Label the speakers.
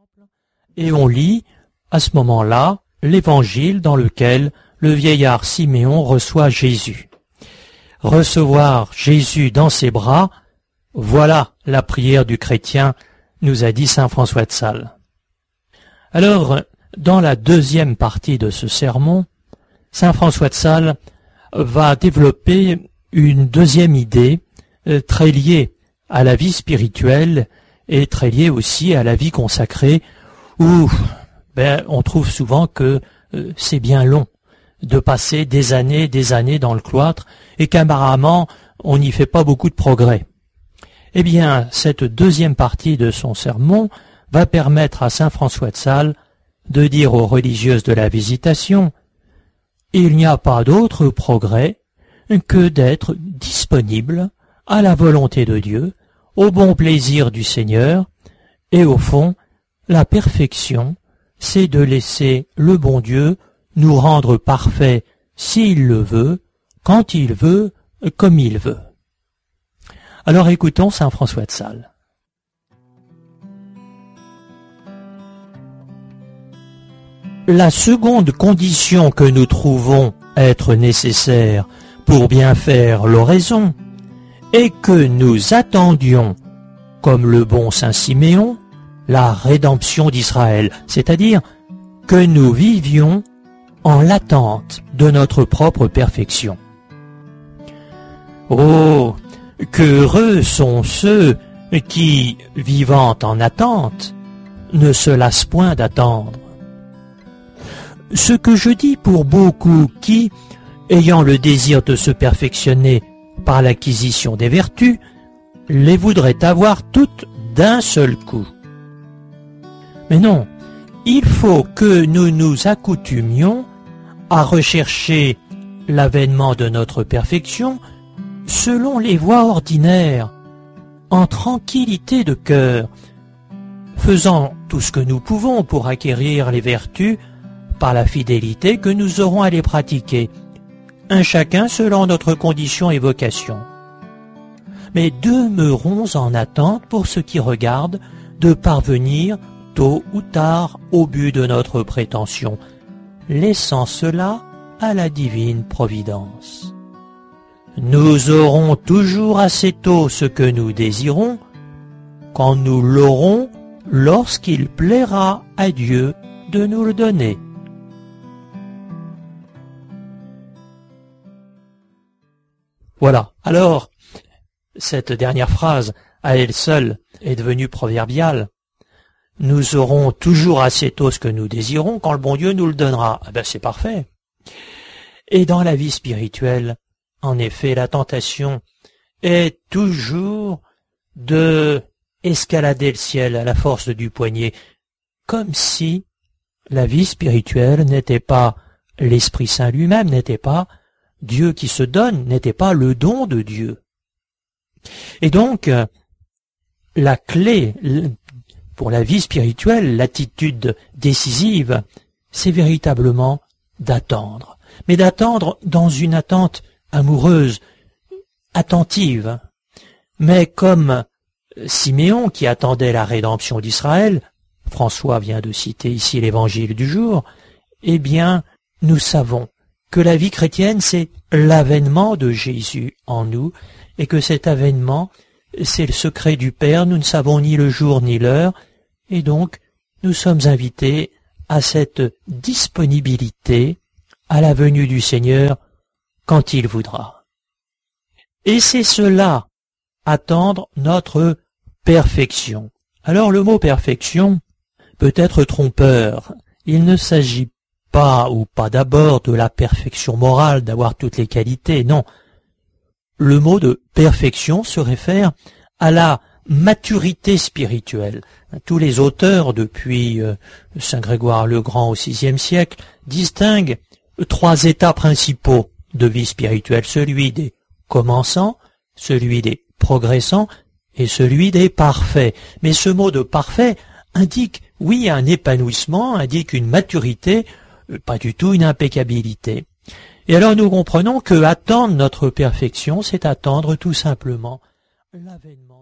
Speaker 1: et on lit à ce moment-là l'évangile dans lequel le vieillard Siméon reçoit Jésus. Recevoir Jésus dans ses bras, voilà la prière du chrétien, nous a dit saint François de Sales. Alors, dans la deuxième partie de ce sermon, saint François de Sales va développer une deuxième idée très liée à la vie spirituelle et très liée aussi à la vie consacrée, où on trouve souvent que c'est bien long de passer des années dans le cloître et qu'apparemment on n'y fait pas beaucoup de progrès. Eh bien, cette deuxième partie de son sermon va permettre à saint François de Sales de dire aux religieuses de la Visitation: il n'y a pas d'autre progrès que d'être disponible à la volonté de Dieu, au bon plaisir du Seigneur, et au fond, la perfection, c'est de laisser le bon Dieu nous rendre parfaits s'il le veut, quand il veut, comme il veut. Alors écoutons saint François de Sales. La seconde condition que nous trouvons être nécessaire pour bien faire l'oraison est que nous attendions, comme le bon saint Siméon, la rédemption d'Israël, c'est-à-dire que nous vivions en l'attente de notre propre perfection. Oh, qu'heureux sont ceux qui, vivant en attente, ne se lassent point d'attendre. Ce que je dis pour beaucoup qui, ayant le désir de se perfectionner par l'acquisition des vertus, les voudraient avoir toutes d'un seul coup. Mais non, il faut que nous nous accoutumions à rechercher l'avènement de notre perfection selon les voies ordinaires, en tranquillité de cœur, faisant tout ce que nous pouvons pour acquérir les vertus par la fidélité que nous aurons à les pratiquer, un chacun selon notre condition et vocation. Mais demeurons en attente pour ce qui regarde de parvenir tôt ou tard au but de notre prétention, laissant cela à la divine providence. Nous aurons toujours assez tôt ce que nous désirons, quand nous l'aurons lorsqu'il plaira à Dieu de nous le donner. Voilà. Alors, cette dernière phrase, à elle seule, est devenue proverbiale. Nous aurons toujours assez tôt ce que nous désirons quand le bon Dieu nous le donnera. Ah ben c'est parfait. Et dans la vie spirituelle, en effet, la tentation est toujours de escalader le ciel à la force du poignet, comme si la vie spirituelle n'était pas l'Esprit Saint lui-même, n'était pas Dieu qui se donne, n'était pas le don de Dieu. Et donc, la clé pour la vie spirituelle, l'attitude décisive, c'est véritablement d'attendre. Mais d'attendre dans une attente amoureuse, attentive. Mais comme Siméon qui attendait la rédemption d'Israël, François vient de citer ici l'évangile du jour, eh bien, nous savons que la vie chrétienne, c'est l'avènement de Jésus en nous, et que cet avènement, c'est le secret du Père, nous ne savons ni le jour ni l'heure, et donc nous sommes invités à cette disponibilité à la venue du Seigneur quand il voudra. Et c'est cela, attendre notre perfection. Alors le mot perfection peut être trompeur. Il ne s'agit pas ou pas d'abord de la perfection morale, d'avoir toutes les qualités, non. Le mot de perfection se réfère à la maturité spirituelle. Tous les auteurs, depuis Saint Grégoire le Grand au VIe siècle, distinguent trois états principaux de vie spirituelle, celui des commençants, celui des progressants et celui des parfaits. Mais ce mot de parfait indique, oui, un épanouissement, indique une maturité, pas du tout une impeccabilité. Et alors nous comprenons que attendre notre perfection, c'est attendre tout simplement l'avènement